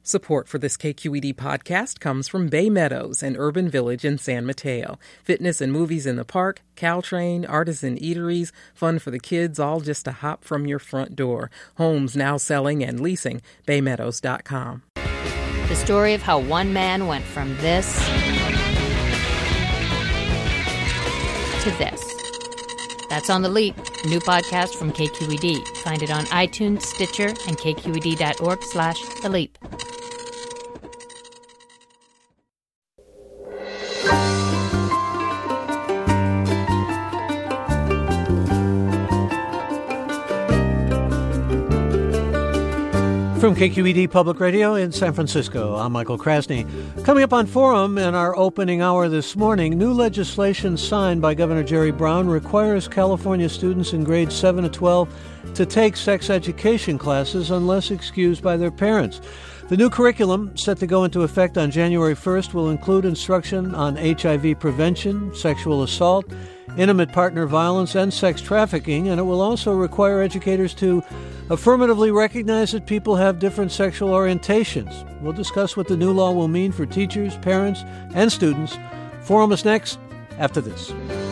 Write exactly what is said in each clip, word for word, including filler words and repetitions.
Support for this K Q E D podcast comes from Bay Meadows, an urban village in San Mateo. Fitness and movies in the park, Caltrain, artisan eateries, fun for the kids, all just a hop from your front door. Homes now selling and leasing. bay meadows dot com. The story of how one man went from this to this. That's On the Leap, a new podcast from K Q E D. Find it on iTunes, Stitcher, and k q e d dot org slash the leap. From K Q E D Public Radio in San Francisco, I'm Michael Krasny. Coming up on Forum in our opening hour this morning, new legislation signed by Governor Jerry Brown requires California students in grades seven to twelve to take sex education classes unless excused by their parents. The new curriculum, set to go into effect on January first, will include instruction on H I V prevention, sexual assault, intimate partner violence, and sex trafficking, and it will also require educators to affirmatively recognize that people have different sexual orientations. We'll discuss what the new law will mean for teachers, parents, and students. Forum is next, after this.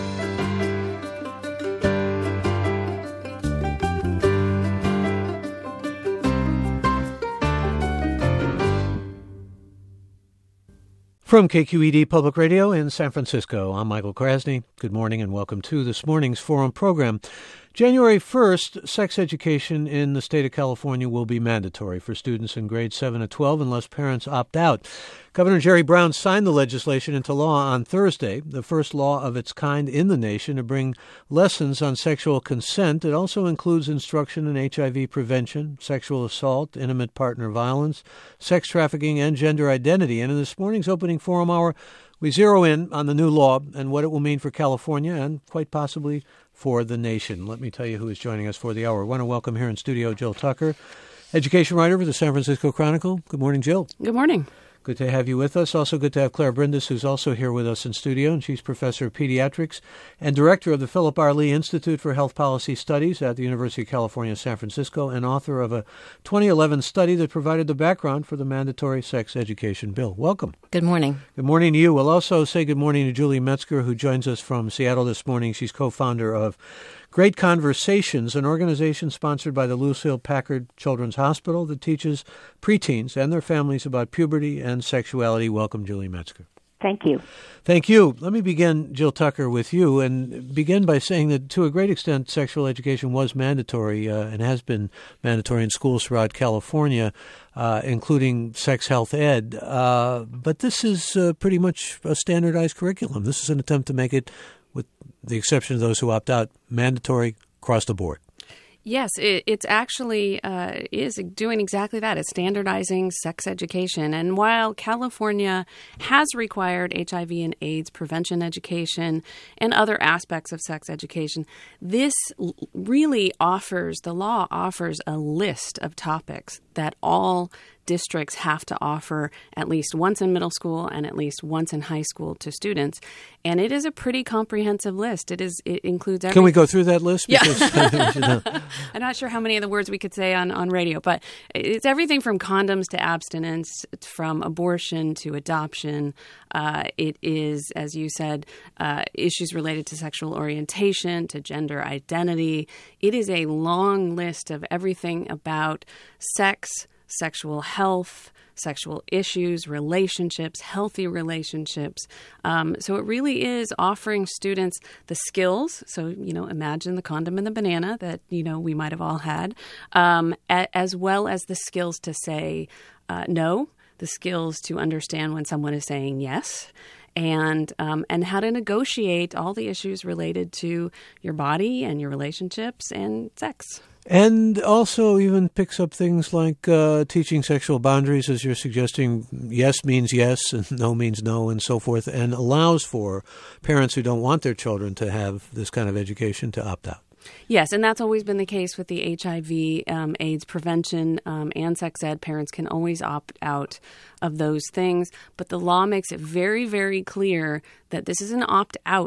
From K Q E D Public Radio in San Francisco, I'm Michael Krasny. Good morning and welcome to this morning's Forum program. January first, sex education in the state of California will be mandatory for students in grades seven to twelve unless parents opt out. Governor Jerry Brown signed the legislation into law on Thursday, the first law of its kind in the nation to bring lessons on sexual consent. It also includes instruction in H I V prevention, sexual assault, intimate partner violence, sex trafficking, and gender identity. And in this morning's opening Forum Hour, we zero in on the new law and what it will mean for California and quite possibly for the nation. Let me tell you who is joining us for the hour. I want to welcome here in studio Jill Tucker, education writer for the San Francisco Chronicle. Good morning, Jill. Good morning. Good to have you with us. Also good to have Claire Brindis, who's also here with us in studio, and she's professor of pediatrics and director of the Philip R. Lee Institute for Health Policy Studies at the University of California, San Francisco, and author of a twenty eleven study that provided the background for the mandatory sex education bill. Welcome. Good morning. Good morning to you. We'll also say good morning to Julie Metzger, who joins us from Seattle this morning. She's co-founder of Great Conversations, an organization sponsored by the Lucille Packard Children's Hospital that teaches preteens and their families about puberty and sexuality. Welcome, Julie Metzger. Thank you. Thank you. Let me begin, Jill Tucker, with you, and begin by saying that to a great extent, sexual education was mandatory uh, and has been mandatory in schools throughout California, uh, including sex health ed. Uh, but this is uh, pretty much a standardized curriculum. This is an attempt to make it, with the exception of those who opt out, mandatory across the board. Yes, it, it's actually uh, is doing exactly that. It's standardizing sex education. And while California has required H I V and AIDS prevention education and other aspects of sex education, this really offers, the law offers a list of topics that all districts have to offer at least once in middle school and at least once in high school to students. And it is a pretty comprehensive list. It is. It includes everything. Can we go through that list? Because, yeah. I'm not sure how many of the words we could say on, on radio, but it's everything from condoms to abstinence, from abortion to adoption. Uh, it is, as you said, uh, issues related to sexual orientation, to gender identity. It is a long list of everything about sex, sexual health, sexual issues, relationships, healthy relationships. Um, so it really is offering students the skills. So, you know, imagine the condom and the banana that, you know, we might have all had, um, a- as well as the skills to say uh, no, the skills to understand when someone is saying yes, and um, and how to negotiate all the issues related to your body and your relationships and sex. And also even picks up things like uh, teaching sexual boundaries, as you're suggesting. Yes means yes and no means no and so forth, and allows for parents who don't want their children to have this kind of education to opt out. Yes, and that's always been the case with the H I V, um, AIDS prevention, um, and sex ed. Parents can always opt out of those things, but the law makes it very, very clear that this is an opt-out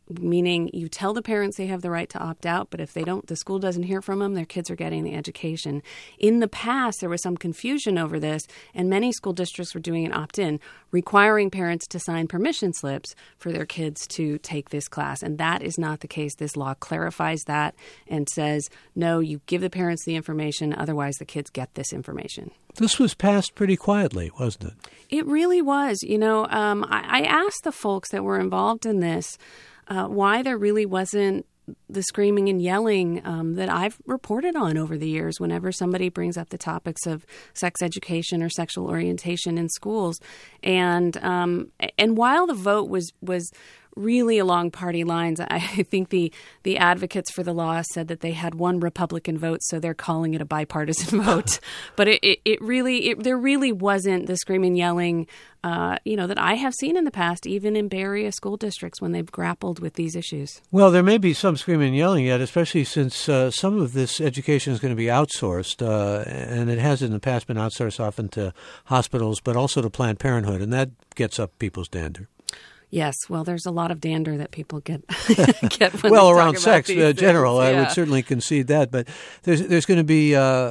meaning you tell the parents they have the right to opt out, but if they don't, the school doesn't hear from them, their kids are getting the education. In the past, there was some confusion over this, and many school districts were doing an opt-in, requiring parents to sign permission slips for their kids to take this class. And that is not the case. This law clarifies that and says, no, you give the parents the information, otherwise the kids get this information. This was passed pretty quietly, wasn't it? It really was. You know, um, I, I asked the folks that were involved in this uh, why there really wasn't the screaming and yelling um, that I've reported on over the years whenever somebody brings up the topics of sex education or sexual orientation in schools. And um, and while the vote was was really along party lines, I think the the advocates for the law said that they had one Republican vote, so they're calling it a bipartisan vote. But it, it, it really, it, there really wasn't the screaming, yelling, uh, you know, that I have seen in the past, even in Bay Area school districts when they've grappled with these issues. Well, there may be some screaming and yelling yet, especially since uh, some of this education is going to be outsourced, uh, and it has in the past been outsourced often to hospitals, but also to Planned Parenthood, and that gets up people's dander. Yes, well, there's a lot of dander that people get. get when well, they around talk sex, about uh, general, things. I Yeah. would certainly concede that. But there's there's going to be uh,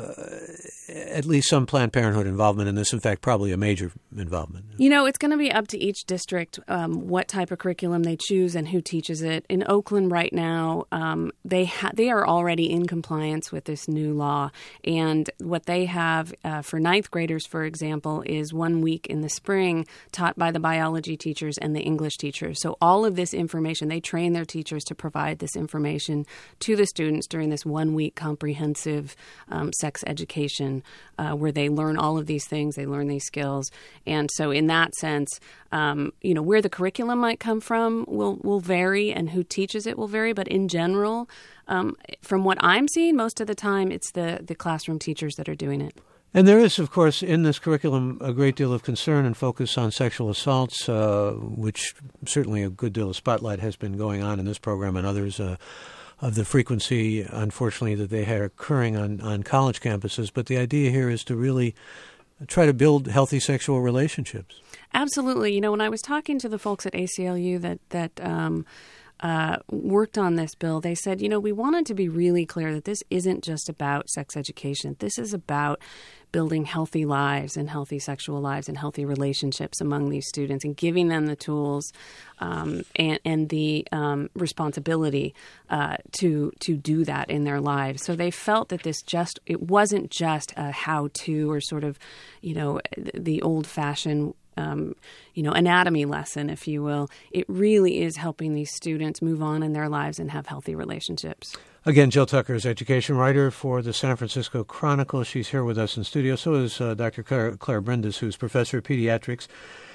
at least some Planned Parenthood involvement in this. In fact, probably a major involvement. You know, it's going to be up to each district um, what type of curriculum they choose and who teaches it. In Oakland right now, um, they ha- they are already in compliance with this new law. And what they have uh, for ninth graders, for example, is one week in the spring taught by the biology teachers and the English teachers. So all of this information, they train their teachers to provide this information to the students during this one-week comprehensive um, sex education uh, where they learn all of these things, they learn these skills. And so in that sense, um, you know, where the curriculum might come from will, will vary and who teaches it will vary. But in general, um, from what I'm seeing, most of the time it's the, the classroom teachers that are doing it. And there is, of course, in this curriculum a great deal of concern and focus on sexual assaults, uh, which certainly a good deal of spotlight has been going on in this program and others uh, of the frequency, unfortunately, that they are occurring on, on college campuses. But the idea here is to really try to build healthy sexual relationships. Absolutely. You know, when I was talking to the folks at A C L U that that um, uh, worked on this bill, they said, you know, we wanted to be really clear that this isn't just about sex education. This is about building healthy lives and healthy sexual lives and healthy relationships among these students and giving them the tools um, and, and the um, responsibility uh, to to do that in their lives. So they felt that this just, it wasn't just a how-to or sort of, you know, the old-fashioned Um, you know, anatomy lesson, if you will. It really is helping these students move on in their lives and have healthy relationships. Again, Jill Tucker is education writer for the San Francisco Chronicle. She's here with us in studio. So is uh, Doctor Claire, Claire Brindis, who's professor of pediatrics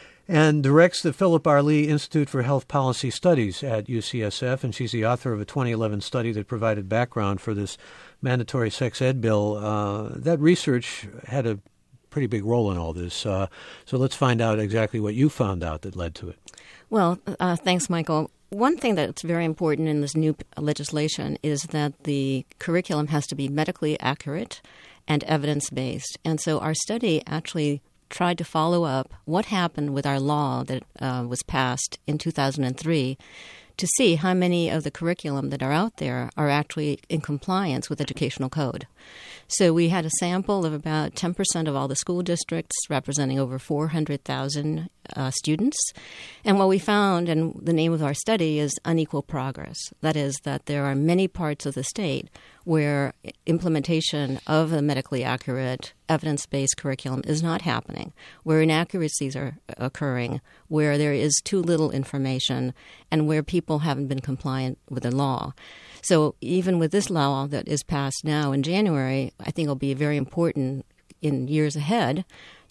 and directs the Philip R. Lee Institute for Health Policy Studies at U C S F. And she's the author of a twenty eleven study that provided background for this mandatory sex ed bill. Uh, that research had a pretty big role in all this. Uh, so let's find out exactly what you found out that led to it. Well, uh, thanks, Michael. One thing that's very important in this new legislation is that the curriculum has to be medically accurate and evidence-based. And so our study actually tried to follow up what happened with our law that uh, was passed in two thousand three to see how many of the curriculum that are out there are actually in compliance with educational code. So we had a sample of about ten percent of all the school districts, representing over four hundred thousand uh, students. And what we found, and the name of our study is Unequal Progress. That is that there are many parts of the state where implementation of a medically accurate, evidence-based curriculum is not happening, where inaccuracies are occurring, where there is too little information, and where people haven't been compliant with the law. So even with this law that is passed now in January, I think it'll be very important in years ahead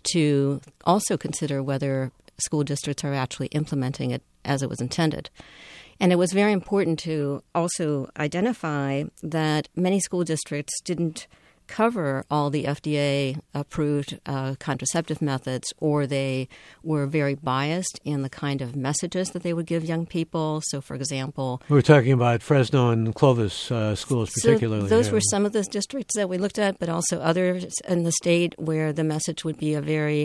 to also consider whether school districts are actually implementing it as it was intended. And it was very important to also identify that many school districts didn't cover all the F D A-approved uh, contraceptive methods, or they were very biased in the kind of messages that they would give young people. So, for example... We're talking about Fresno and Clovis uh, schools particularly. So those yeah. were some of the districts that we looked at, but also others in the state where the message would be a very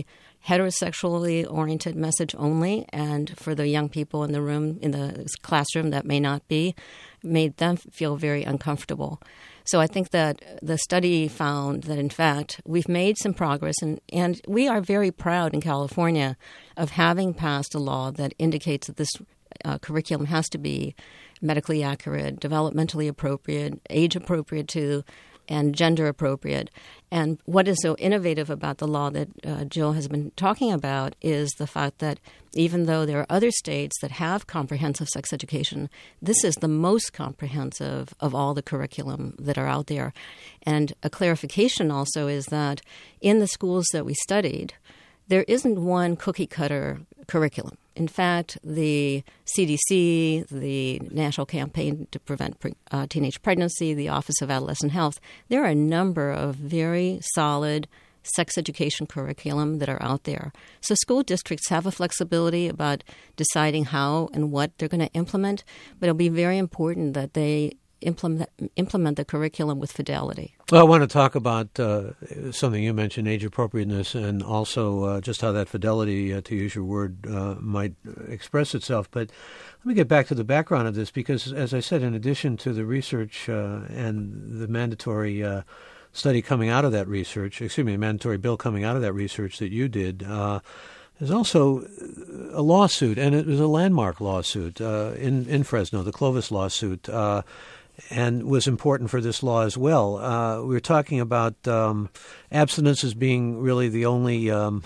heterosexually oriented message only, and for the young people in the room, in the classroom that may not be, made them feel very uncomfortable. So I think that the study found that, in fact, we've made some progress, and, and we are very proud in California of having passed a law that indicates that this uh, curriculum has to be medically accurate, developmentally appropriate, age appropriate to, and gender appropriate. And what is so innovative about the law that uh, Jill has been talking about is the fact that even though there are other states that have comprehensive sex education, this is the most comprehensive of all the curriculum that are out there. And a clarification also is that in the schools that we studied, there isn't one cookie-cutter curriculum. In fact, the C D C, the National Campaign to Prevent Pre- uh, Teenage Pregnancy, the Office of Adolescent Health, there are a number of very solid sex education curriculum that are out there. So school districts have a flexibility about deciding how and what they're going to implement, but it'll be very important that they implement implement the curriculum with fidelity. Well, I want to talk about uh, something you mentioned, age appropriateness, and also uh, just how that fidelity, uh, to use your word, uh, might express itself. But let me get back to the background of this, because, as I said, in addition to the research uh, and the mandatory uh, study coming out of that research, excuse me, a mandatory bill coming out of that research that you did, uh, there's also a lawsuit, and it was a landmark lawsuit uh, in, in Fresno, the Clovis lawsuit, uh, and was important for this law as well. Uh, we were talking about um, abstinence as being really the only um,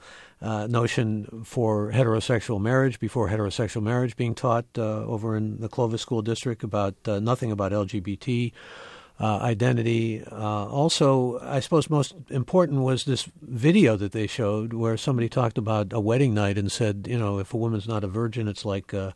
uh, notion for heterosexual marriage, before heterosexual marriage being taught uh, over in the Clovis School District, about uh, nothing about L G B T uh, identity. Uh, also, I suppose most important was this video that they showed where somebody talked about a wedding night and said, you know, if a woman's not a virgin, it's like uh,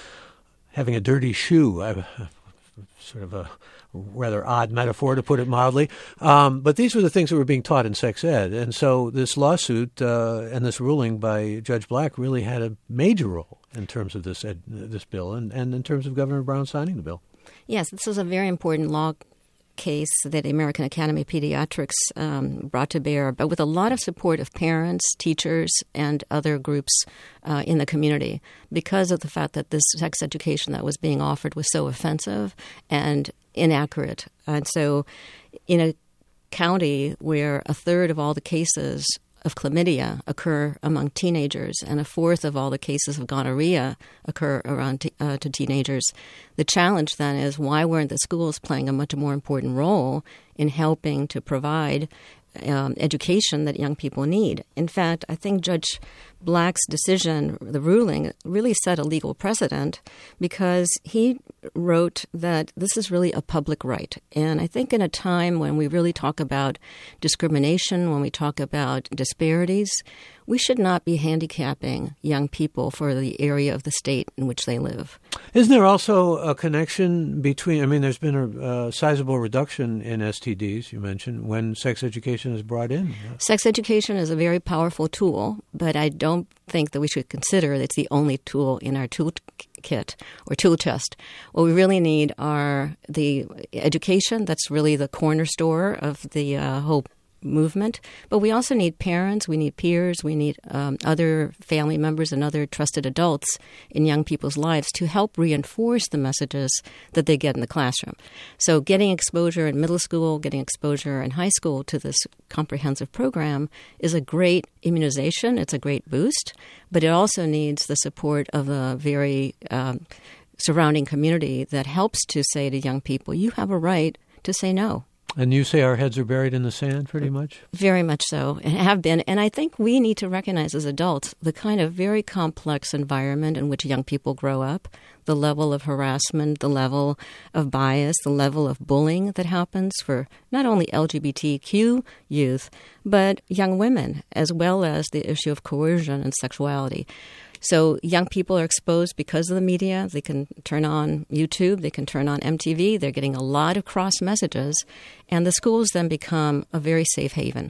having a dirty shoe. I, sort of a rather odd metaphor, to put it mildly. Um, but these were the things that were being taught in sex ed. And so this lawsuit uh, and this ruling by Judge Black really had a major role in terms of this ed, this bill and, and in terms of Governor Brown signing the bill. Yes, this is a very important law case that the American Academy of Pediatrics um, brought to bear, but with a lot of support of parents, teachers, and other groups uh, in the community, because of the fact that this sex education that was being offered was so offensive and inaccurate. And so in a county where a third of all the cases of chlamydia occur among teenagers and a fourth of all the cases of gonorrhea occur around t- uh, to teenagers. The challenge then is, why weren't the schools playing a much more important role in helping to provide um, education that young people need? In fact, I think Judge Black's decision, the ruling, really set a legal precedent, because he wrote that this is really a public right. And I think in a time when we really talk about discrimination, when we talk about disparities, we should not be handicapping young people for the area of the state in which they live. Isn't there also a connection between, I mean, there's been a, a sizable reduction in S T Ds, you mentioned, when sex education is brought in? Sex education is a very powerful tool, but I don't think that we should consider it's the only tool in our toolkit or tool chest. What we really need are the education. That's really the cornerstone of the uh, whole movement. But we also need parents, we need peers, we need um, other family members and other trusted adults in young people's lives to help reinforce the messages that they get in the classroom. So getting exposure in middle school, getting exposure in high school to this comprehensive program is a great immunization. It's a great boost, but it also needs the support of a very um, surrounding community that helps to say to young people, you have a right to say no. And you say our heads are buried in the sand, pretty much? Very much so, and have been. And I think we need to recognize as adults the kind of very complex environment in which young people grow up, the level of harassment, the level of bias, the level of bullying that happens for not only L G B T Q youth, but young women, as well as the issue of coercion and sexuality. So young people are exposed because of the media. They can turn on YouTube. They can turn on M T V. They're getting a lot of cross messages. And the schools then become a very safe haven.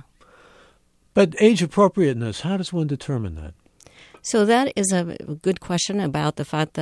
But age appropriateness, how does one determine that? So that is a good question about the fact that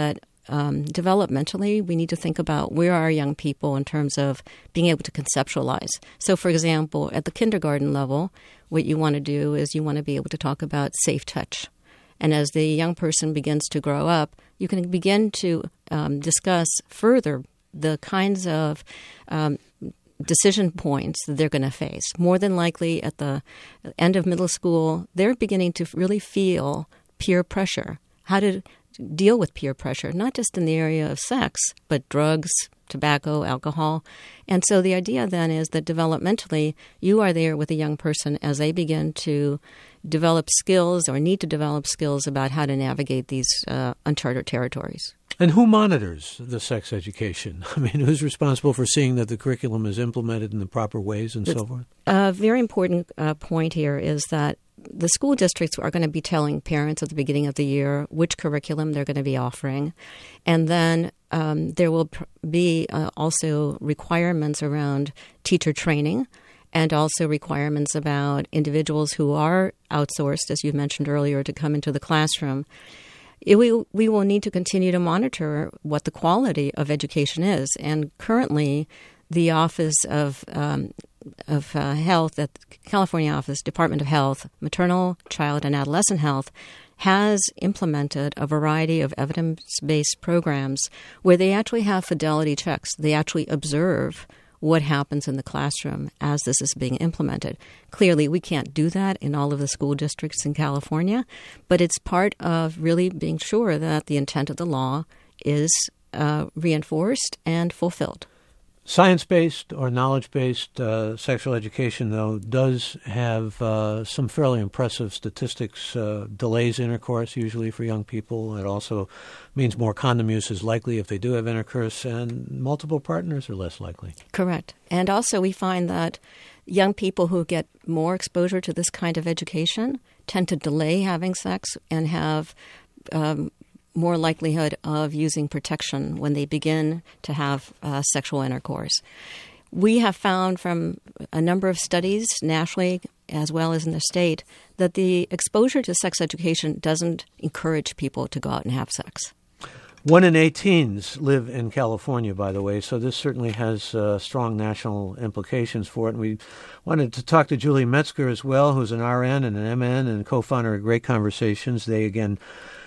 um, developmentally, we need to think about where are young people in terms of being able to conceptualize. So, for example, at the kindergarten level, what you want to do is you want to be able to talk about safe touch. And as the young person begins to grow up, you can begin to um, discuss further the kinds of um, decision points that they're going to face. More than likely, at the end of middle school, they're beginning to really feel peer pressure, how to deal with peer pressure, not just in the area of sex, but drugs, tobacco, alcohol. And so the idea then is that developmentally, you are there with a young person as they begin to develop skills or need to develop skills about how to navigate these uh, uncharted territories. And who monitors the sex education? I mean, who's responsible for seeing that the curriculum is implemented in the proper ways and it's, so forth? A very important uh, point here is that the school districts are going to be telling parents at the beginning of the year which curriculum they're going to be offering. And then um, there will pr- be uh, also requirements around teacher training and also requirements about individuals who are outsourced, as you mentioned earlier, to come into the classroom. It, we, we will need to continue to monitor what the quality of education is. And currently, the Office of um, of uh, Health at the California Office, Department of Health, Maternal, Child, and Adolescent Health, has implemented a variety of evidence-based programs where they actually have fidelity checks. They actually observe what happens in the classroom as this is being implemented. Clearly, we can't do that in all of the school districts in California, but it's part of really being sure that the intent of the law is uh, reinforced and fulfilled. Science-based or knowledge-based uh, sexual education, though, does have uh, some fairly impressive statistics. Uh, delays intercourse usually for young people. It also means more condom use is likely if they do have intercourse, and multiple partners are less likely. Correct. And also we find that young people who get more exposure to this kind of education tend to delay having sex and have um, more likelihood of using protection when they begin to have uh, sexual intercourse. We have found from a number of studies nationally as well as in the state that the exposure to sex education doesn't encourage people to go out and have sex. One in eight teens live in California, by the way, so this certainly has uh, strong national implications for it. And we wanted to talk to Julie Metzger as well, who's an R N and an M N and co-founder of Great Conversations. They, again,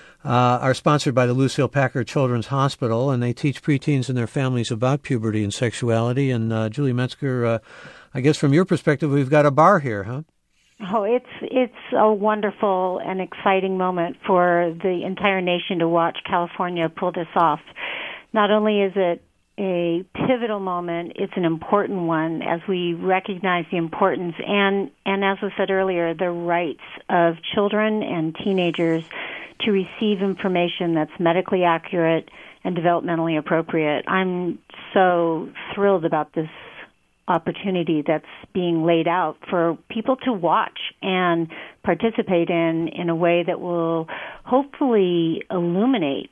Uh, are sponsored by the Lucille Packard Children's Hospital, and they teach preteens and their families about puberty and sexuality. And uh, Julie Metzger, uh, I guess from your perspective, we've got a bar here, huh? Oh, it's it's a wonderful and exciting moment for the entire nation to watch California pull this off. Not only is it a pivotal moment, it's an important one as we recognize the importance and, and as was said earlier, the rights of children and teenagers to receive information that's medically accurate and developmentally appropriate. I'm so thrilled about this opportunity that's being laid out for people to watch and participate in in a way that will hopefully illuminate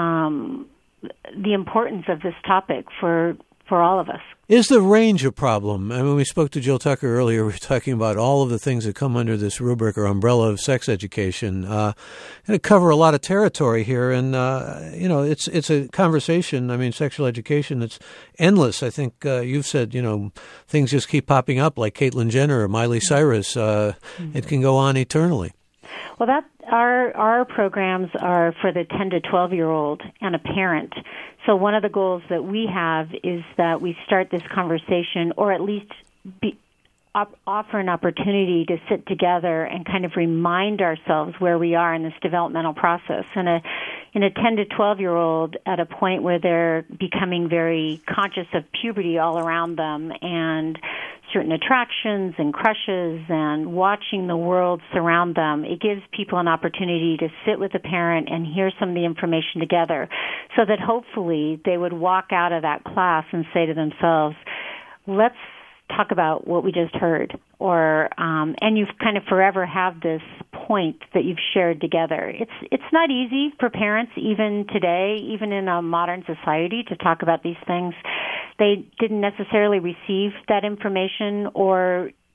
um, the importance of this topic for for all of us. Is the range a problem? I mean, we spoke to Jill Tucker earlier. We were talking about all of the things that come under this rubric or umbrella of sex education. Uh, going to cover a lot of territory here, and uh, you know, it's it's a conversation. I mean, sexual education, it's endless. I think uh, you've said, you know, things just keep popping up, like Caitlyn Jenner or Miley Cyrus. Uh, mm-hmm. It can go on eternally. Well, that our our programs are for the ten to twelve year old and a parent. So one of the goals that we have is that we start this conversation, or at least be, op, offer an opportunity to sit together and kind of remind ourselves where we are in this developmental process. And a in a ten to twelve year old at a point where they're becoming very conscious of puberty all around them and certain attractions and crushes and watching the world surround them, it gives people an opportunity to sit with a parent and hear some of the information together so that hopefully they would walk out of that class and say to themselves, let's talk about what we just heard. Or um, and you've kind of forever have this point that you've shared together. It's it's not easy for parents even today, even in a modern society, to talk about these things. They didn't necessarily receive that information, or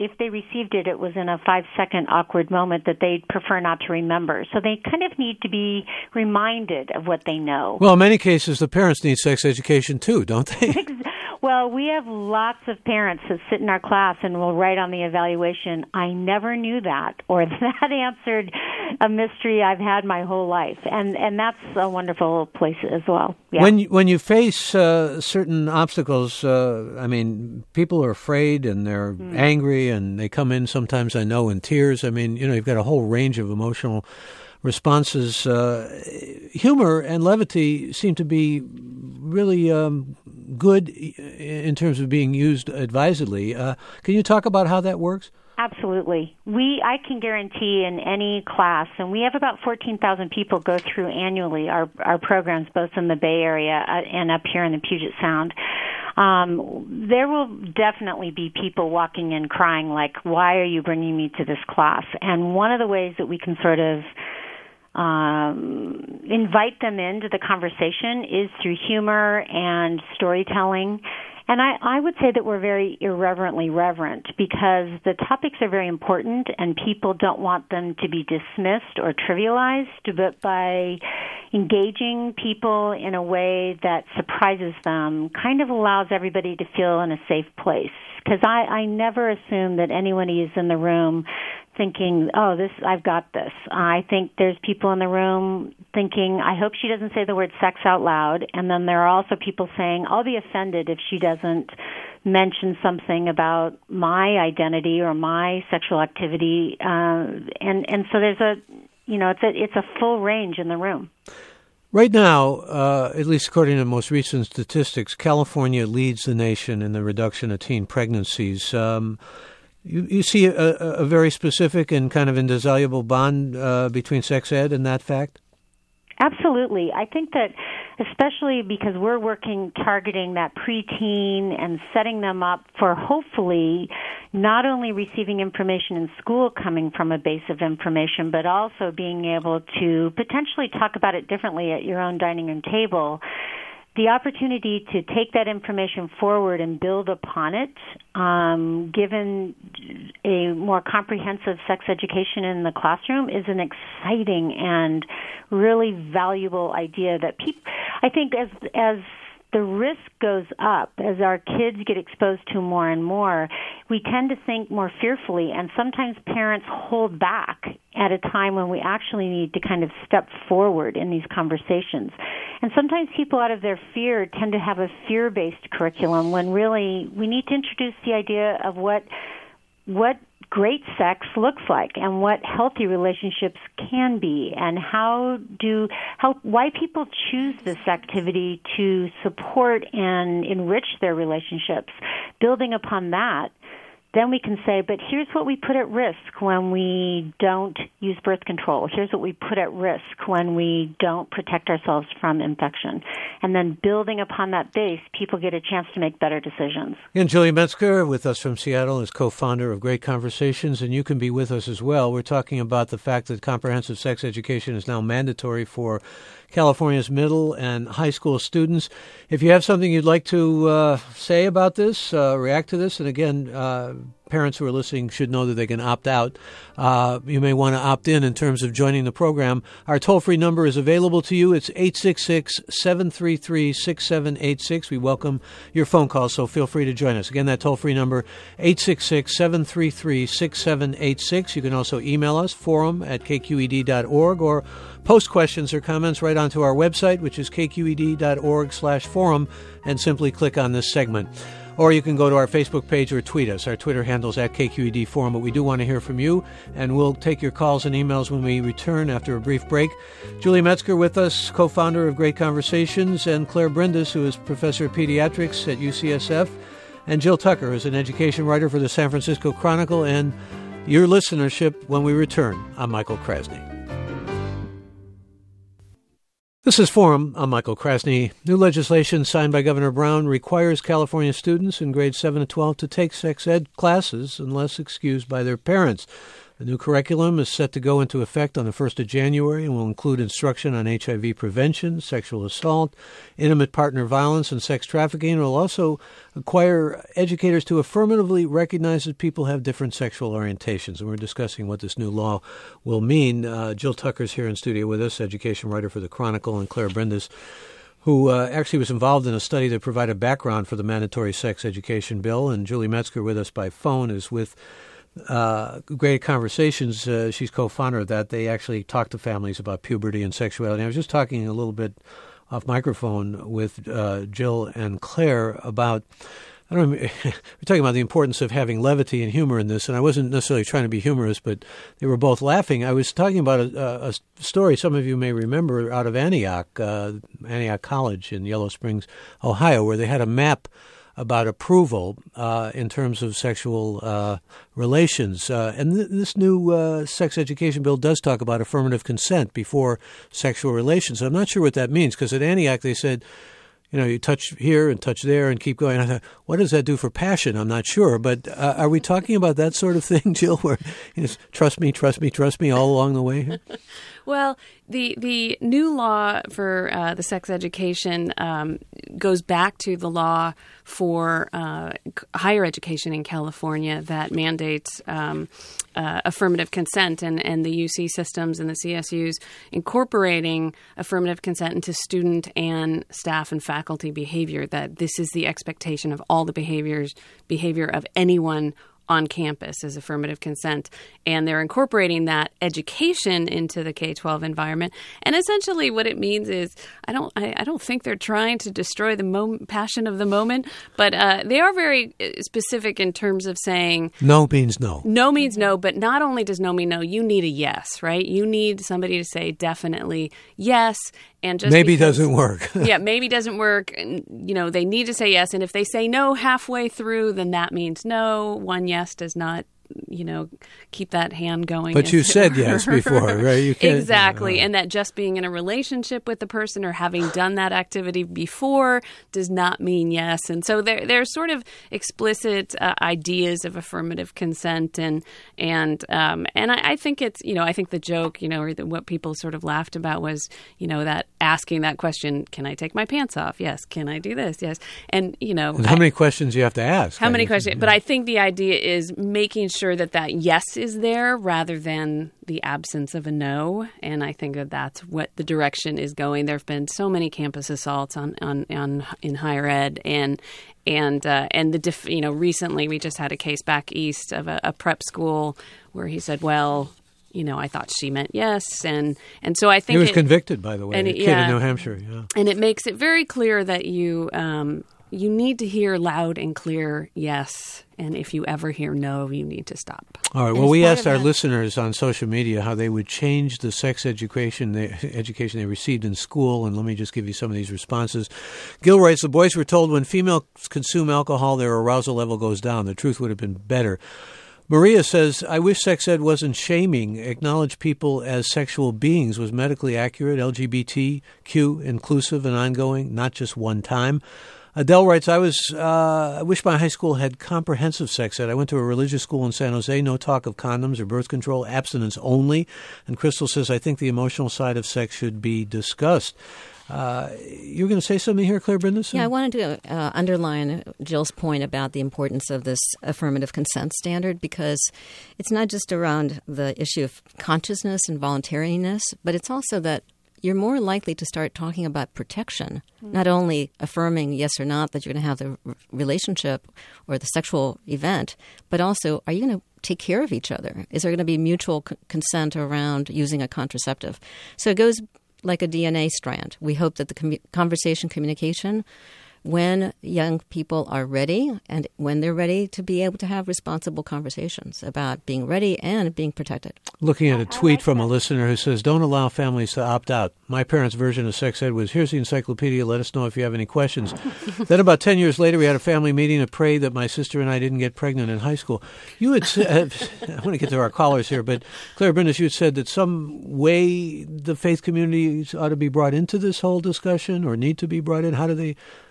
if they received it, it was in a five-second awkward moment that they'd prefer not to remember. So they kind of need to be reminded of what they know. Well, in many cases, the parents need sex education too, don't they? Well, we have lots of parents that sit in our class and will write on the evaluation, I never knew that, or that answered a mystery I've had my whole life. And and that's a wonderful place as well. Yeah. When, you, when you face uh, certain obstacles, uh, I mean, people are afraid and they're mm. angry and they come in sometimes, I know, in tears. I mean, you know, you've got a whole range of emotional responses. Uh, humor and levity seem to be really um, good in terms of being used advisedly. Uh, can you talk about how that works? Absolutely. We, I can guarantee in any class, and we have about fourteen thousand people go through annually our, our programs, both in the Bay Area and up here in the Puget Sound. Um, there will definitely be people walking in crying like, why are you bringing me to this class? And one of the ways that we can sort of um, invite them into the conversation is through humor and storytelling. And I, I would say that we're very irreverently reverent because the topics are very important and people don't want them to be dismissed or trivialized, but by engaging people in a way that surprises them kind of allows everybody to feel in a safe place. Because I, I never assume that anyone is in the room thinking, oh, this, I've got this. I think there's people in the room thinking, I hope she doesn't say the word sex out loud. And then there are also people saying, I'll be offended if she doesn't mention something about my identity or my sexual activity. Uh, and, and so there's a, you know, it's a, it's a full range in the room. Right now, uh, at least according to most recent statistics, California leads the nation in the reduction of teen pregnancies. Um, you, you see a, a very specific and kind of indissoluble bond uh, between sex ed and that fact? Absolutely. I think that especially because we're working targeting that preteen and setting them up for hopefully not only receiving information in school coming from a base of information, but also being able to potentially talk about it differently at your own dining room table. The opportunity to take that information forward and build upon it, um, given a more comprehensive sex education in the classroom, is an exciting and really valuable idea that people, I think as as the risk goes up, as our kids get exposed to more and more, we tend to think more fearfully, and sometimes parents hold back at a time when we actually need to kind of step forward in these conversations. And sometimes people, out of their fear, tend to have a fear-based curriculum when really we need to introduce the idea of what what great sex looks like and what healthy relationships can be, and how do how why people choose this activity to support and enrich their relationships. Building upon that, then we can say, but here's what we put at risk when we don't use birth control. Here's what we put at risk when we don't protect ourselves from infection. And then building upon that base, people get a chance to make better decisions. And Julie Metzger with us from Seattle is co-founder of Great Conversations, and you can be with us as well. We're talking about the fact that comprehensive sex education is now mandatory for California's middle and high school students. If you have something you'd like to uh, say about this, uh, react to this, and again, uh, parents who are listening should know that they can opt out. Uh, you may want to opt in in terms of joining the program. Our toll-free number is available to you. It's eight six six, seven three three, six seven eight six. We welcome your phone calls, so feel free to join us. Again, that toll-free number, eight six six, seven three three, six seven eight six. You can also email us, forum at k q e d dot org, or post questions or comments right onto our website, which is k q e d dot org slash forum, and simply click on this segment. Or you can go to our Facebook page or tweet us. Our Twitter handle's at K Q E D Forum, but we do want to hear from you, and we'll take your calls and emails when we return after a brief break. Julie Metzger with us, co-founder of Great Conversations, and Claire Brindis, who is professor of pediatrics at U C S F, and Jill Tucker, who is an education writer for the San Francisco Chronicle, and your listenership when we return. I'm Michael Krasny. This is Forum. I'm Michael Krasny. New legislation signed by Governor Brown requires California students in grades seven to twelve to take sex ed classes unless excused by their parents. The new curriculum is set to go into effect on the first of January and will include instruction on H I V prevention, sexual assault, intimate partner violence, and sex trafficking. It will also require educators to affirmatively recognize that people have different sexual orientations. And we're discussing what this new law will mean. Uh, Jill Tucker's here in studio with us, education writer for The Chronicle, and Claire Brindis, who uh, actually was involved in a study that provided background for the mandatory sex education bill. And Julie Metzger, with us by phone, is with Uh, Great Conversations. Uh, she's co-founder of that. They actually talk to families about puberty and sexuality. I was just talking a little bit off microphone with uh, Jill and Claire about, I don't know, we're talking about the importance of having levity and humor in this, and I wasn't necessarily trying to be humorous, but they were both laughing. I was talking about a, a story some of you may remember out of Antioch, uh, Antioch College in Yellow Springs, Ohio, where they had a map about approval uh, in terms of sexual uh, relations. Uh, and th- this new uh, sex education bill does talk about affirmative consent before sexual relations. I'm not sure what that means, because at Antioch they said, you know, you touch here and touch there and keep going. I thought, what does that do for passion? I'm not sure. But uh, are we talking about that sort of thing, Jill, where you know, trust me, trust me, trust me all along the way here? Well, the the new law for uh, the sex education um, goes back to the law for uh, higher education in California that mandates um, uh, affirmative consent, and, and the U C systems and the C S Us incorporating affirmative consent into student and staff and faculty behavior, that this is the expectation of all the behaviors behavior of anyone on campus is affirmative consent. And they're incorporating that education into the K twelve environment. And essentially what it means is, I don't I, I don't think they're trying to destroy the mom- passion of the moment, but uh, they are very specific in terms of saying no means no. No means no, but not only does no mean no, you need a yes, right? You need somebody to say definitely yes. And just maybe because, doesn't work. yeah, maybe doesn't work. And, you know, they need to say yes. And if they say no halfway through, then that means no. One yes does not, you know, keep that hand going. But you said yes before, right? You can't, exactly. Uh, and that just being in a relationship with the person or having done that activity before does not mean yes. And so there there's sort of explicit uh, ideas of affirmative consent. And and um, and I, I think it's, you know, I think the joke, you know, or the, what people sort of laughed about was, you know, that asking that question, can I take my pants off? Yes. Can I do this? Yes. And, you know. And how I, many questions you have to ask? How I many guess, questions? Yeah. But I think the idea is making sure Sure that that yes is there rather than the absence of a no. And I think that that's what the direction is going. There have been so many campus assaults on, on, on in higher ed, and and uh, and the def, you know recently we just had a case back east of a, a prep school where he said, well, you know, I thought she meant yes, and and so I think he was it, convicted, by the way, and a it, kid yeah, in New Hampshire. Yeah. And it makes it very clear that you um, you need to hear loud and clear yes. And if you ever hear no, you need to stop. All right. Well, we asked our listeners on social media how they would change the sex education they, education they received in school, and let me just give you some of these responses. Gil writes, the boys were told when females consume alcohol, their arousal level goes down. The truth would have been better. Maria says, I wish sex ed wasn't shaming. Acknowledge people as sexual beings was medically accurate, L G B T Q inclusive and ongoing, not just one time. Adele writes, I was, uh, I wish my high school had comprehensive sex ed. I went to a religious school in San Jose, no talk of condoms or birth control, abstinence only. And Crystal says, I think the emotional side of sex should be discussed. Uh, you were going to say something here, Claire Brindis? Yeah, I wanted to uh, underline Jill's point about the importance of this affirmative consent standard, because it's not just around the issue of consciousness and voluntariness, but it's also that you're more likely to start talking about protection, mm-hmm. not only affirming yes or not that you're going to have the r- relationship or the sexual event, but also, are you going to take care of each other? Is there going to be mutual c- consent around using a contraceptive? So it goes like a D N A strand. We hope that the com- conversation communication, when young people are ready and when they're ready to be able to have responsible conversations about being ready and being protected. Looking at a tweet from a listener who says, don't allow families to opt out. My parents' version of sex ed was, here's the encyclopedia, let us know if you have any questions. Then about ten years later, we had a family meeting to pray that my sister and I didn't get pregnant in high school. You had said, I want to get to our callers here, but Claire Brindis, you had said that some way the faith communities ought to be brought into this whole discussion or need to be brought in. How do they...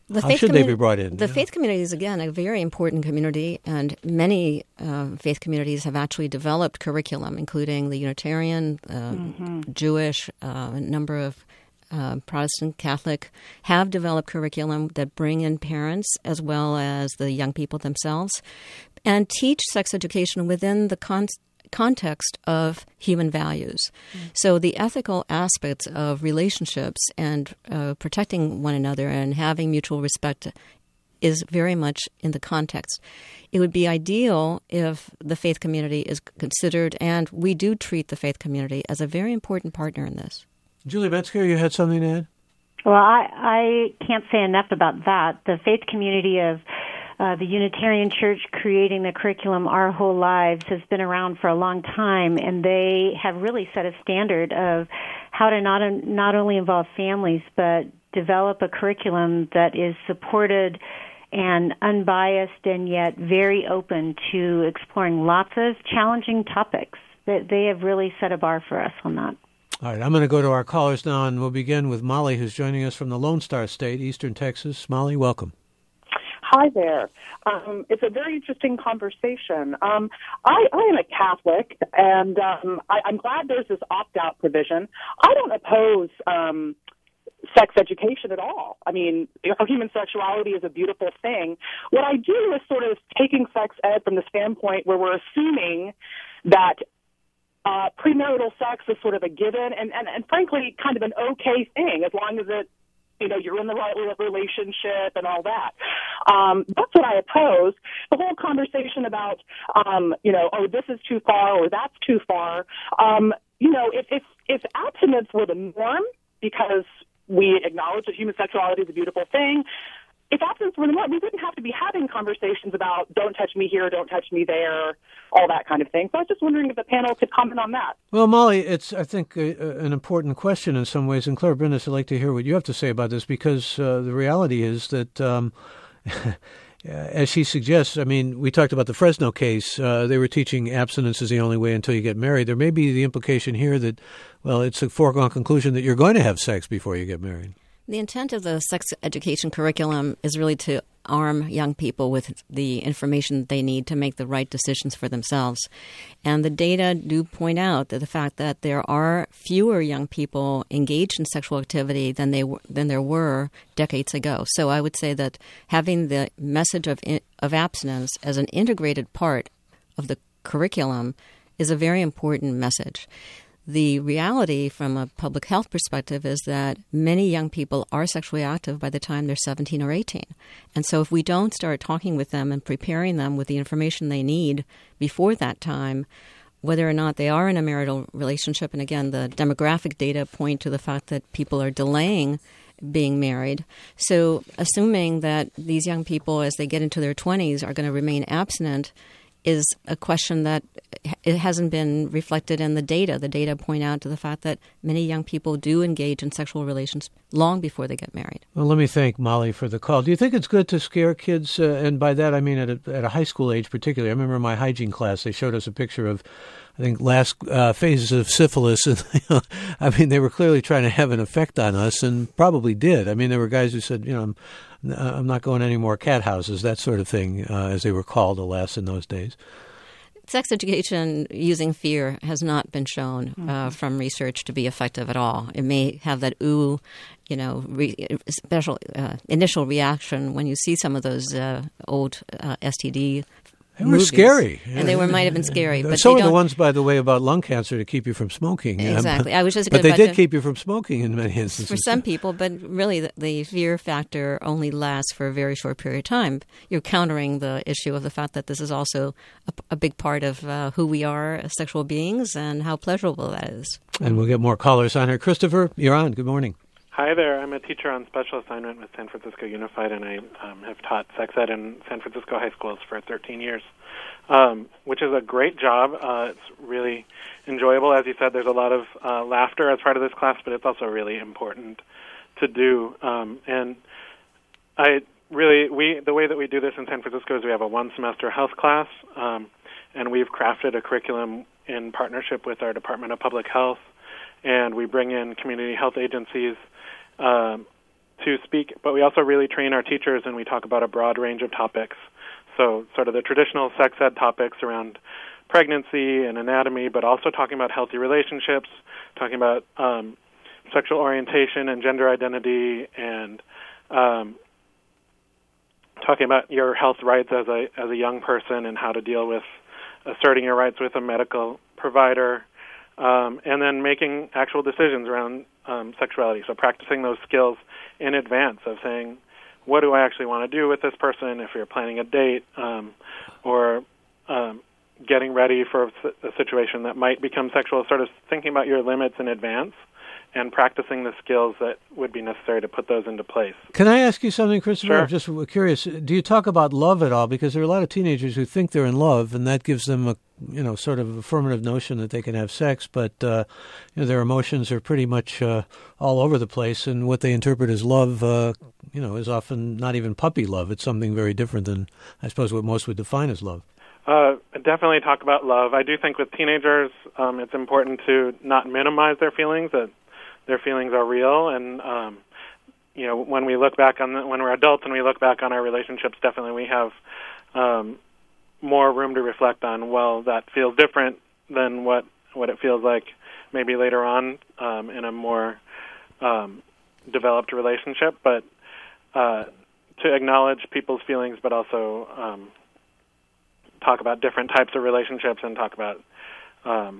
The How faith should communi- they be brought in? The yeah. faith community is, again, a very important community, and many uh, faith communities have actually developed curriculum, including the Unitarian, uh, mm-hmm. Jewish, uh, a number of uh, Protestant, Catholic, have developed curriculum that bring in parents as well as the young people themselves and teach sex education within the context context of human values. Mm. So the ethical aspects of relationships and uh, protecting one another and having mutual respect is very much in the context. It would be ideal if the faith community is considered, and we do treat the faith community as a very important partner in this. Julie Metzger, you had something to add? Well, I, I can't say enough about that. The faith community of Uh, the Unitarian Church creating the curriculum Our Whole Lives has been around for a long time, and they have really set a standard of how to not not only involve families, but develop a curriculum that is supported and unbiased and yet very open to exploring lots of challenging topics. That they have really set a bar for us on that. All right, I'm going to go to our callers now, and we'll begin with Molly, who's joining us from the Lone Star State, Eastern Texas. Molly, welcome. Hi there. Um, it's a very interesting conversation. Um, I, I am a Catholic, and um, I, I'm glad there's this opt-out provision. I don't oppose um, sex education at all. I mean, human sexuality is a beautiful thing. What I do is sort of taking sex ed from the standpoint where we're assuming that uh, premarital sex is sort of a given and, and, and, frankly, kind of an okay thing as long as it you know, you're in the right relationship and all that. Um, that's what I oppose. The whole conversation about, um, you know, oh, this is too far or that's too far. Um, you know, if, if, if abstinence were the norm because we acknowledge that human sexuality is a beautiful thing, if abstinence were the norm, we wouldn't have to be having conversations about don't touch me here, don't touch me there, all that kind of thing. So I was just wondering if the panel could comment on that. Well, Molly, it's, I think, a, an important question in some ways. And Claire Brindis, I'd like to hear what you have to say about this because uh, the reality is that, um, as she suggests, I mean, we talked about the Fresno case. Uh, they were teaching abstinence is the only way until you get married. There may be the implication here that, well, it's a foregone conclusion that you're going to have sex before you get married. The intent of the sex education curriculum is really to arm young people with the information that they need to make the right decisions for themselves. And the data do point out that the fact that there are fewer young people engaged in sexual activity than they than there were decades ago. So I would say that having the message of of abstinence as an integrated part of the curriculum is a very important message. The reality from a public health perspective is that many young people are sexually active by the time they're seventeen or eighteen. And so if we don't start talking with them and preparing them with the information they need before that time, whether or not they are in a marital relationship, and again, the demographic data point to the fact that people are delaying being married. So assuming that these young people, as they get into their twenties, are going to remain abstinent is a question that it hasn't been reflected in the data. The data point out to the fact that many young people do engage in sexual relations long before they get married. Well, let me thank Molly for the call. Do you think it's good to scare kids? Uh, and by that, I mean at a, at a high school age particularly. I remember in my hygiene class, they showed us a picture of, I think, last uh, phases of syphilis. And you know, I mean, they were clearly trying to have an effect on us and probably did. I mean, there were guys who said, you know, I'm, I'm not going to any more cat houses, that sort of thing, uh, as they were called, alas, in those days. Sex education using fear has not been shown uh, mm-hmm. from research to be effective at all. It may have that ooh, you know, re- special uh, initial reaction when you see some of those uh, old uh, S T D They were movies. scary. And they were might have been scary. But Some they of the don't... ones, by the way, about lung cancer to keep you from smoking. Exactly. Um, I was just but they did to... keep you from smoking in many instances. For some people, but really the, the fear factor only lasts for a very short period of time. You're countering the issue of the fact that this is also a, a big part of uh, who we are as sexual beings and how pleasurable that is. And we'll get more callers on here. Christopher, you're on. Good morning. Hi there. I'm a teacher on special assignment with San Francisco Unified, and I um, have taught sex ed in San Francisco high schools for thirteen years, um, which is a great job. Uh, it's really enjoyable. As you said, there's a lot of uh, laughter as part of this class, but it's also really important to do. Um, and I really, we the way that we do this in San Francisco is we have a one-semester health class, um, and we've crafted a curriculum in partnership with our Department of Public Health, and we bring in community health agencies, Um, to speak, but we also really train our teachers, and we talk about a broad range of topics. So sort of the traditional sex ed topics around pregnancy and anatomy, but also talking about healthy relationships, talking about um, sexual orientation and gender identity, and um, talking about your health rights as a as a young person and how to deal with asserting your rights with a medical provider, um, and then making actual decisions around um, sexuality. So practicing those skills in advance of saying, what do I actually want to do with this person if you're planning a date, um, or um, getting ready for a situation that might become sexual, sort of thinking about your limits in advance and practicing the skills that would be necessary to put those into place. Can I ask you something, Christopher? Sure. I'm just curious. Do you talk about love at all? Because there are a lot of teenagers who think they're in love, and that gives them a, you know, sort of affirmative notion that they can have sex, but uh, you know, their emotions are pretty much uh, all over the place, and what they interpret as love, uh, you know, is often not even puppy love. It's something very different than, I suppose, what most would define as love. Uh, definitely talk about love. I do think with teenagers, um, it's important to not minimize their feelings, that their feelings are real, and um, you know, when we look back on the, when we're adults and we look back on our relationships, definitely we have um, more room to reflect on. Well, that feels different than what what it feels like maybe later on um, in a more um, developed relationship. But uh, to acknowledge people's feelings, but also um, talk about different types of relationships and talk about um,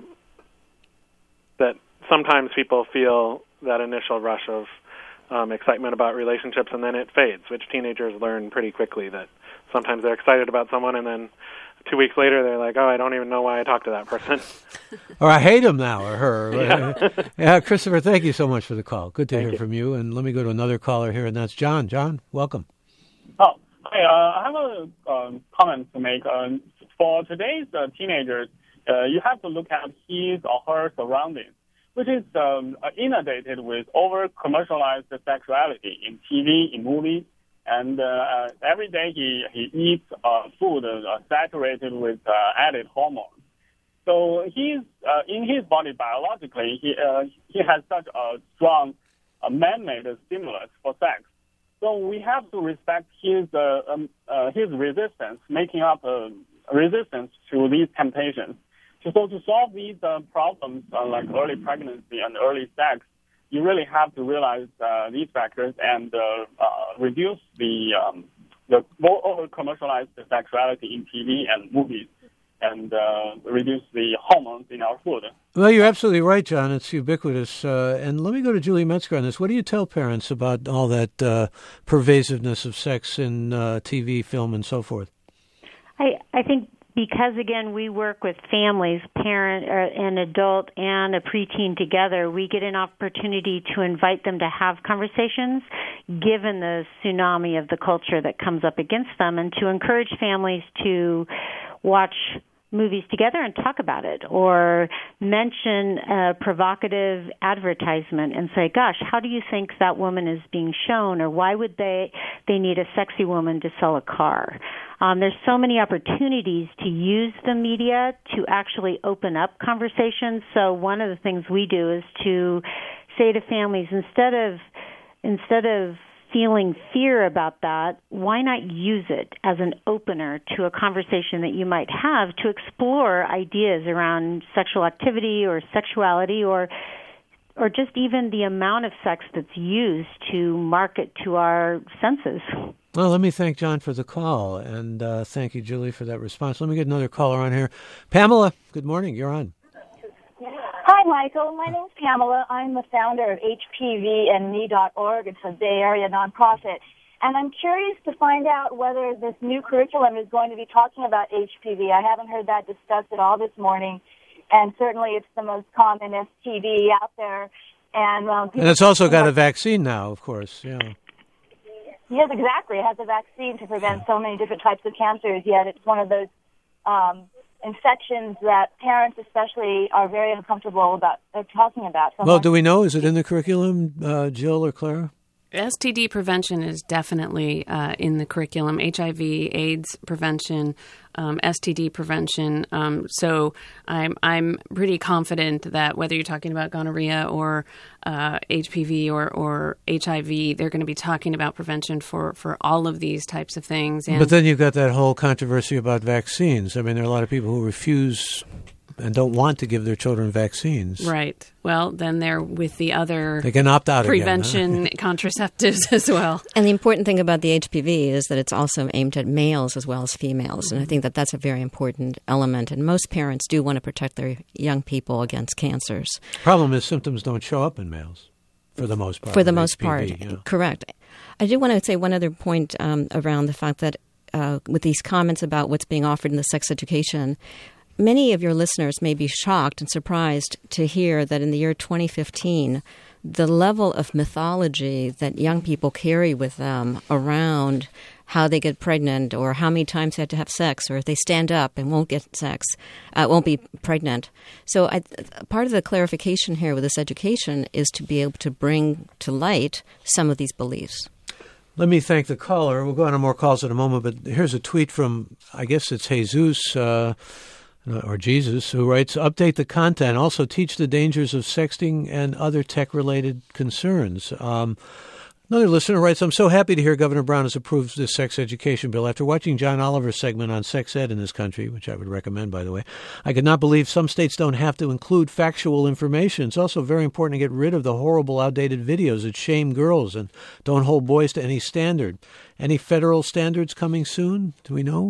that. Sometimes people feel that initial rush of um, excitement about relationships, and then it fades, which teenagers learn pretty quickly, that sometimes they're excited about someone, and then two weeks later they're like, oh, I don't even know why I talked to that person. Or I hate him now, or her. Yeah. Yeah, Christopher, thank you so much for the call. Good to Thank hear you. from you. And let me go to another caller here, and that's John. John, welcome. Oh, hi. Uh, I have a um, comment to make. Um, for today's uh, teenagers, uh, you have to look at his or her surroundings, which is um, inundated with over-commercialized sexuality in T V, in movies, and uh, every day he, he eats uh, food uh, saturated with uh, added hormones. So he's, uh, in his body biologically, he, uh, he has such a strong uh, man-made stimulus for sex. So we have to respect his, uh, um, uh, his resistance, making up a resistance to these temptations. So to solve these uh, problems uh, like early pregnancy and early sex, you really have to realize uh, these factors and uh, uh, reduce the um, the over commercialized sexuality in T V and movies, and uh, reduce the hormones in our food. Well, you're absolutely right, John. It's ubiquitous. Uh, and let me go to Julie Metzger on this. What do you tell parents about all that uh, pervasiveness of sex in uh, T V, film, and so forth? I, I think because, again, we work with families, parent, or an adult, and a preteen together, we get an opportunity to invite them to have conversations, given the tsunami of the culture that comes up against them, and to encourage families to watch movies together and talk about it, or mention a provocative advertisement and say, gosh, how do you think that woman is being shown, or why would they they need a sexy woman to sell a car? Um, there's so many opportunities to use the media to actually open up conversations. So one of the things we do is to say to families, instead of instead of feeling fear about that, why not use it as an opener to a conversation that you might have to explore ideas around sexual activity or sexuality, or or just even the amount of sex that's used to market to our senses. Well, let me thank John for the call, and uh, thank you, Julie, for that response. Let me get another caller on here. Pamela, good morning. You're on. Hi, Michael. My name's Pamela. I'm the founder of H P V and me dot org. It's a Bay Area nonprofit. And I'm curious to find out whether this new curriculum is going to be talking about H P V. I haven't heard that discussed at all this morning. And certainly it's the most common S T D out there. And, um, and it's also got a vaccine now, of course. Yeah. Yes, exactly. It has a vaccine to prevent so many different types of cancers, yet it's one of those um, infections that parents especially are very uncomfortable about uh, talking about. So well, do we know? Is it in the curriculum, uh, Jill or Clara? S T D prevention is definitely uh, in the curriculum. H I V, AIDS prevention, um, S T D prevention. Um, so I'm I'm pretty confident that whether you're talking about gonorrhea or uh, H P V or, or H I V, they're going to be talking about prevention for, for all of these types of things. And but then you've got that whole controversy about vaccines. I mean, there are a lot of people who refuse and don't want to give their children vaccines. Right. Well, then they're with the other they can opt out prevention again, huh? contraceptives as well. And the important thing about the H P V is that it's also aimed at males as well as females. And I think that that's a very important element. And most parents do want to protect their young people against cancers. Problem is symptoms don't show up in males for the most part. For the most H P V, part, yeah. Correct. I do want to say one other point um, around the fact that uh, with these comments about what's being offered in the sex education, many of your listeners may be shocked and surprised to hear that in the year twenty fifteen, the level of mythology that young people carry with them around how they get pregnant or how many times they have to have sex or if they stand up and won't get sex, uh, won't be pregnant. So I, part of the clarification here with this education is to be able to bring to light some of these beliefs. Let me thank the caller. We'll go on to more calls in a moment, but here's a tweet from, I guess it's Jesus, uh, or Jesus, who writes, update the content, also teach the dangers of sexting and other tech-related concerns. Um, another listener writes, I'm so happy to hear Governor Brown has approved this sex education bill. After watching John Oliver's segment on sex ed in this country, which I would recommend, by the way, I could not believe some states don't have to include factual information. It's also very important to get rid of the horrible, outdated videos that shame girls and don't hold boys to any standard. Any federal standards coming soon? Do we know?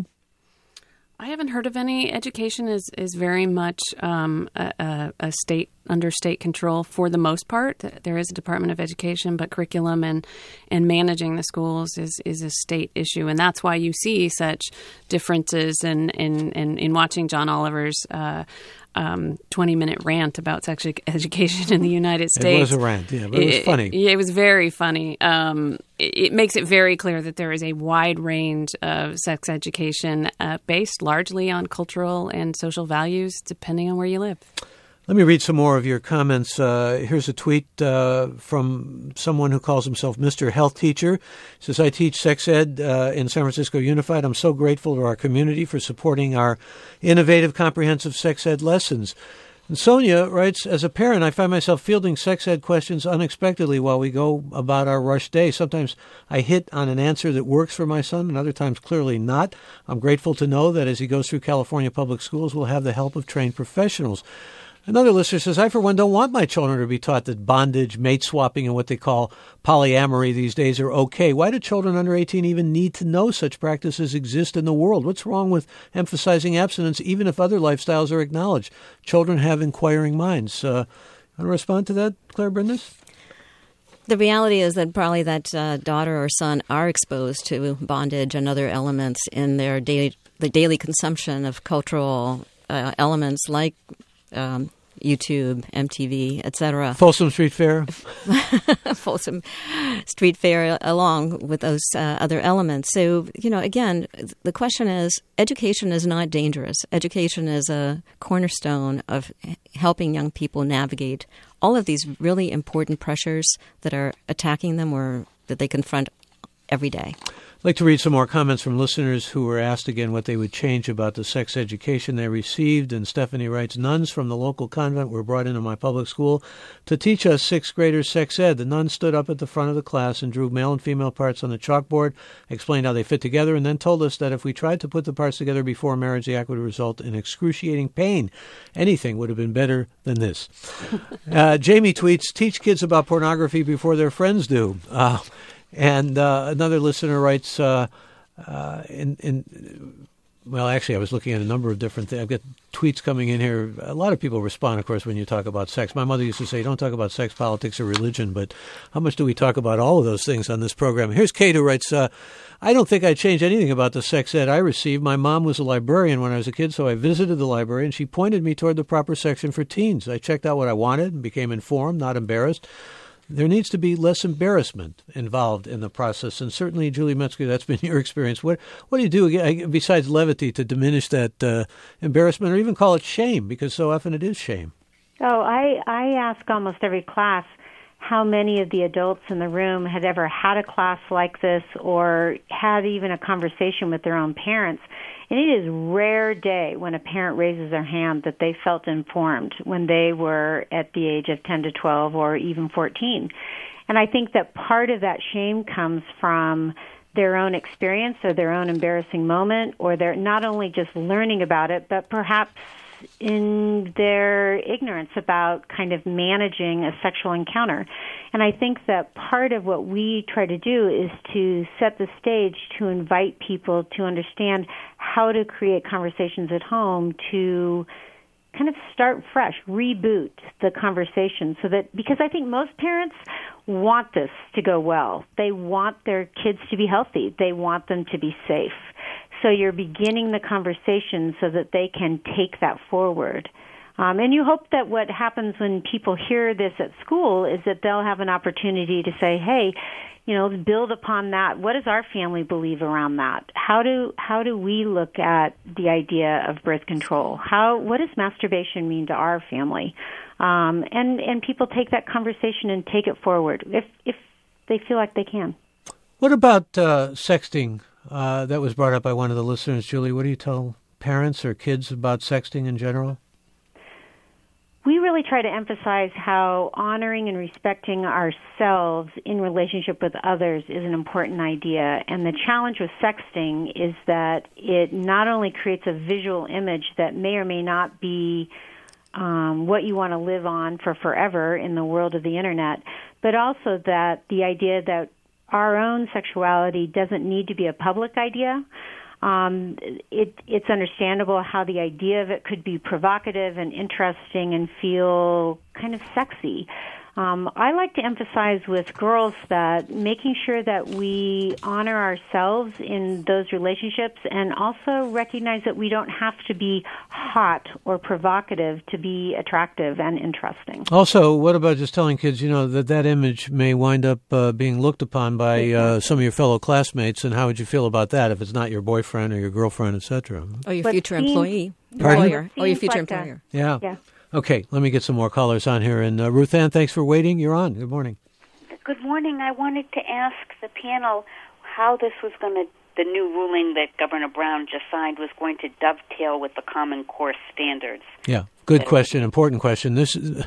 I haven't heard of any. Education is, is very much um, a, a, a state under state control for the most part. There is a Department of Education, but curriculum and, and managing the schools is, is a state issue. And that's why you see such differences in, in, in, in watching John Oliver's uh, um, twenty-minute rant about sex education in the United States. It was a rant, yeah, but it was it, funny. It, it was very funny. Um, it, it makes it very clear that there is a wide range of sex education uh, based largely on cultural and social values, depending on where you live. Let me read some more of your comments. Uh, here's a tweet uh, from someone who calls himself Mister Health Teacher. He says, I teach sex ed uh, in San Francisco Unified. I'm so grateful to our community for supporting our innovative, comprehensive sex ed lessons. And Sonia writes, as a parent, I find myself fielding sex ed questions unexpectedly while we go about our rush day. Sometimes I hit on an answer that works for my son, and other times clearly not. I'm grateful to know that as he goes through California public schools, we'll have the help of trained professionals. Another listener says, I, for one, don't want my children to be taught that bondage, mate swapping, and what they call polyamory these days are okay. Why do children under eighteen even need to know such practices exist in the world? What's wrong with emphasizing abstinence, even if other lifestyles are acknowledged? Children have inquiring minds. Uh, want to respond to that, Claire Brindis? The reality is that probably that uh, daughter or son are exposed to bondage and other elements in their daily, the daily consumption of cultural uh, elements like um, YouTube, M T V, et cetera. Folsom Street Fair. Folsom Street Fair along with those uh, other elements. So, you know, again, the question is, education is not dangerous. Education is a cornerstone of helping young people navigate all of these really important pressures that are attacking them or that they confront every day. I'd like to read some more comments from listeners who were asked again what they would change about the sex education they received. And Stephanie writes, nuns from the local convent were brought into my public school to teach us sixth graders sex ed. The nuns stood up at the front of the class and drew male and female parts on the chalkboard, explained how they fit together, and then told us that if we tried to put the parts together before marriage, the act would result in excruciating pain. Anything would have been better than this. uh, Jamie tweets, teach kids about pornography before their friends do. Uh, And uh, another listener writes, uh, uh, in, in, well, actually, I was looking at a number of different things. I've got tweets coming in here. A lot of people respond, of course, when you talk about sex. My mother used to say, don't talk about sex, politics, or religion, but how much do we talk about all of those things on this program? Here's Kate who writes, uh, I don't think I'd change anything about the sex ed I received. My mom was a librarian when I was a kid, so I visited the library, and she pointed me toward the proper section for teens. I checked out what I wanted and became informed, not embarrassed. There needs to be less embarrassment involved in the process. And certainly, Julie Metzger, that's been your experience. What what do you do, besides levity, to diminish that uh, embarrassment or even call it shame? Because so often it is shame. Oh, I, I ask almost every class, how many of the adults in the room had ever had a class like this or had even a conversation with their own parents. And it is a rare day when a parent raises their hand that they felt informed when they were at the age of ten to twelve or even fourteen. And I think that part of that shame comes from their own experience or their own embarrassing moment, or they're not only just learning about it, but perhaps in their ignorance about kind of managing a sexual encounter. And I think that part of what we try to do is to set the stage to invite people to understand how to create conversations at home to kind of start fresh, reboot the conversation so that, because I think most parents want this to go well. They want their kids to be healthy. They want them to be safe. So you're beginning the conversation so that they can take that forward. Um, and you hope that what happens when people hear this at school is that they'll have an opportunity to say, hey, you know, build upon that. What does our family believe around that? How do how do we look at the idea of birth control? How what does masturbation mean to our family? Um, and and people take that conversation and take it forward if if they feel like they can. What about uh, sexting? Uh, that was brought up by one of the listeners. Julie, what do you tell parents or kids about sexting in general? We really try to emphasize how honoring and respecting ourselves in relationship with others is an important idea. And the challenge with sexting is that it not only creates a visual image that may or may not be um, what you want to live on for forever in the world of the Internet, but also that the idea that our own sexuality doesn't need to be a public idea. Um, it, it's understandable how the idea of it could be provocative and interesting and feel kind of sexy. Um, I like to emphasize with girls that making sure that we honor ourselves in those relationships and also recognize that we don't have to be hot or provocative to be attractive and interesting. Also, what about just telling kids, you know, that that image may wind up uh, being looked upon by uh, some of your fellow classmates, and how would you feel about that if it's not your boyfriend or your girlfriend, et cetera? Or your but future seems, employee. Pardon? Employer. Or your future like employer. A, yeah. yeah. Okay, let me get some more callers on here. And uh, Ruth Ann, thanks for waiting. You're on. Good morning. Good morning. I wanted to ask the panel how this was going to, the new ruling that Governor Brown just signed was going to dovetail with the Common Core standards. Yeah, good question, important question. This is,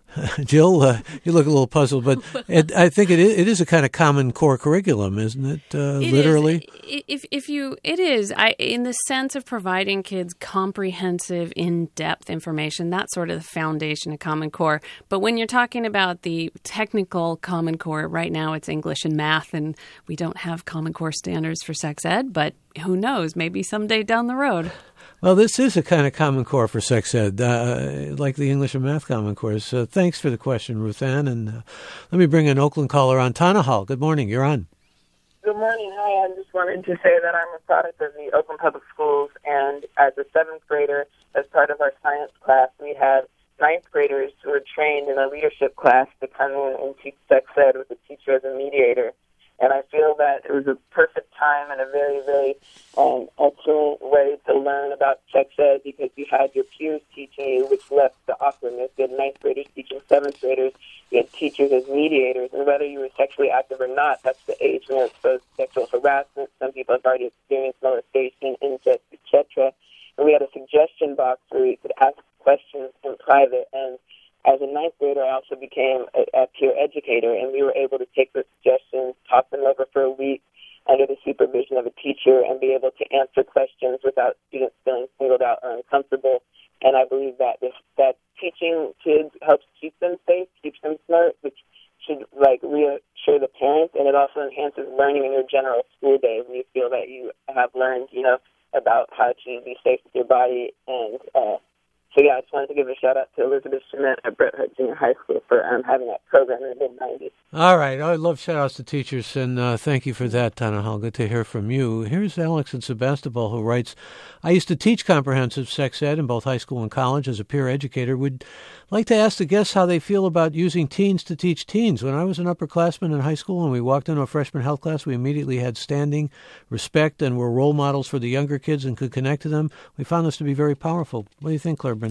Jill, uh, you look a little puzzled, but it, I think it is, it is a kind of Common Core curriculum, isn't it? Uh, it literally, is. If if you, it is. I in the sense of providing kids comprehensive, in-depth information. That's sort of the foundation of Common Core. But when you're talking about the technical Common Core, right now it's English and math, and we don't have Common Core standards for sex ed. But who knows? Maybe someday down the road. Well, this is a kind of Common Core for sex ed, uh, like the English and Math Common Core. So thanks for the question, Ruth Ann. And uh, let me bring an Oakland caller on. Tanahal, good morning. You're on. Good morning. Hi. I just wanted to say that I'm a product of the Oakland Public Schools, and as a seventh grader, as part of our science class, we had ninth graders who were trained in a leadership class to come in and teach sex ed with a teacher as a mediator. And I feel that it was a perfect time and a very, very um, excellent way to learn about sex ed, because you had your peers teaching you, which left the awkwardness. You had ninth graders teaching seventh graders. You had teachers as mediators. And whether you were sexually active or not, that's the age when you're exposed to sexual harassment. Some people have already experienced molestation, incest, et cetera. And we had a suggestion box where you could ask questions in private. And as a ninth grader, I also became a, a peer educator, and we were able to take those suggestions, talk them over for a week under the supervision of a teacher, and be able to answer questions without students feeling singled out or uncomfortable. And I believe that this, that teaching kids helps keep them safe, keeps them smart, which should like reassure the parents, and it also enhances learning in your general school day when you feel that you have learned, you know, about how to be safe with your body. And uh, so, yeah, I just wanted to give a shout-out to Elizabeth Schmidt at Bret Harte Junior High School for um, having that program in the mid nineties. All right. I love shout-outs to teachers, and uh, thank you for that, Tanahal. Good to hear from you. Here's Alex in Sebastopol, who writes, I used to teach comprehensive sex ed in both high school and college as a peer educator. Would like to ask the guests how they feel about using teens to teach teens. When I was an upperclassman in high school and we walked into a freshman health class, we immediately had standing respect and were role models for the younger kids and could connect to them. We found this to be very powerful. What do you think, Claire Brindis?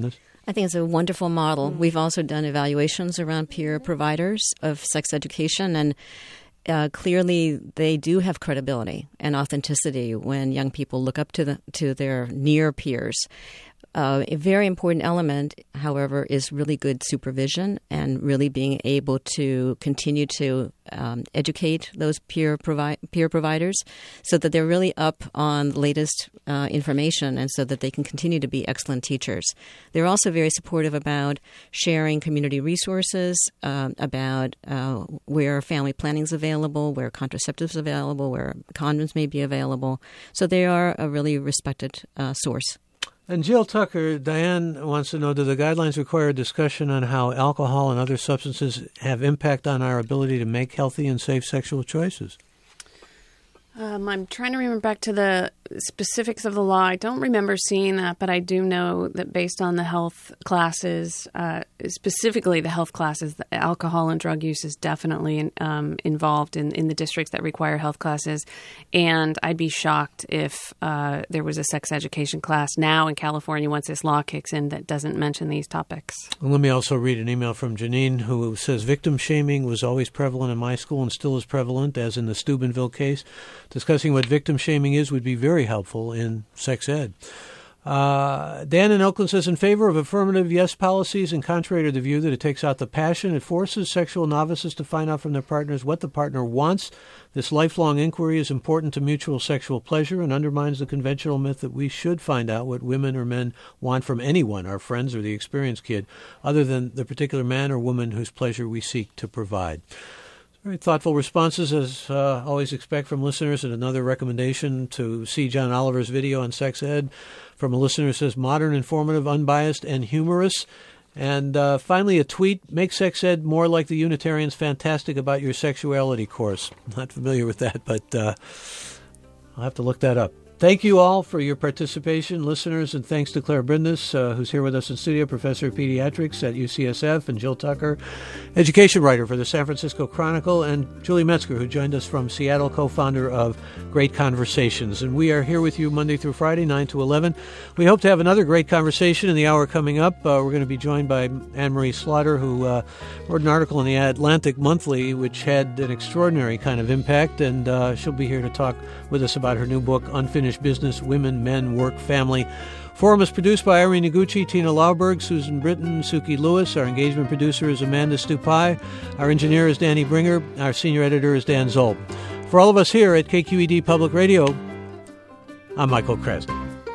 I think it's a wonderful model. We've also done evaluations around peer providers of sex education, and uh, clearly they do have credibility and authenticity when young people look up to the to their near peers. Uh, a very important element, however, is really good supervision and really being able to continue to um, educate those peer provi- peer providers so that they're really up on the latest uh, information and so that they can continue to be excellent teachers. They're also very supportive about sharing community resources, um, about uh, where family planning is available, where contraceptives are available, where condoms may be available. So they are a really respected uh, source. And Jill Tucker, Diane wants to know, do the guidelines require a discussion on how alcohol and other substances have impact on our ability to make healthy and safe sexual choices? Um, I'm trying to remember back to the specifics of the law. I don't remember seeing that, but I do know that based on the health classes, uh, specifically the health classes, the alcohol and drug use is definitely in, um, involved in, in the districts that require health classes. And I'd be shocked if uh, there was a sex education class now in California once this law kicks in that doesn't mention these topics. And let me also read an email from Janine who says, victim shaming was always prevalent in my school and still is prevalent, as in the Steubenville case. Discussing what victim shaming is would be very helpful in sex ed. Uh, Dan in Oakland says, in favor of affirmative yes policies and contrary to the view that it takes out the passion, it forces sexual novices to find out from their partners what the partner wants. This lifelong inquiry is important to mutual sexual pleasure and undermines the conventional myth that we should find out what women or men want from anyone, our friends or the experienced kid, other than the particular man or woman whose pleasure we seek to provide. Very thoughtful responses, as uh, always expect from listeners. And another recommendation to see John Oliver's video on sex ed from a listener who says, modern, informative, unbiased, and humorous. And uh, finally, a tweet, make sex ed more like the Unitarians' Fantastic About Your Sexuality course. Not familiar with that, but uh, I'll have to look that up. Thank you all for your participation, listeners, and thanks to Claire Brindis, uh, who's here with us in studio, professor of pediatrics at U C S F, and Jill Tucker, education writer for the San Francisco Chronicle, and Julie Metzger, who joined us from Seattle, co-founder of Great Conversations. And we are here with you Monday through Friday, nine to eleven. We hope to have another great conversation in the hour coming up. Uh, we're going to be joined by Anne-Marie Slaughter, who uh, wrote an article in the Atlantic Monthly, which had an extraordinary kind of impact, and uh, she'll be here to talk with us about her new book, Unfinished Business, Women, Men, Work, Family. Forum is produced by Irene Noguchi, Tina Lauberg, Susan Britton, Suki Lewis. Our engagement producer is Amanda Stupai. Our engineer is Danny Bringer. Our senior editor is Dan Zoll. For all of us here at K Q E D Public Radio, I'm Michael Krasny.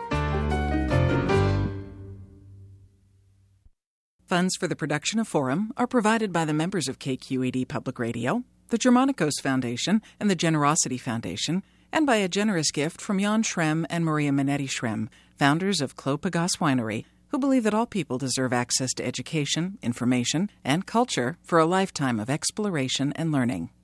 Funds for the production of Forum are provided by the members of K Q E D Public Radio, the Germanicos Foundation, and the Generosity Foundation, and by a generous gift from Jan Schrem and Maria Minetti Schrem, founders of Clos Pegase Winery, who believe that all people deserve access to education, information, and culture for a lifetime of exploration and learning.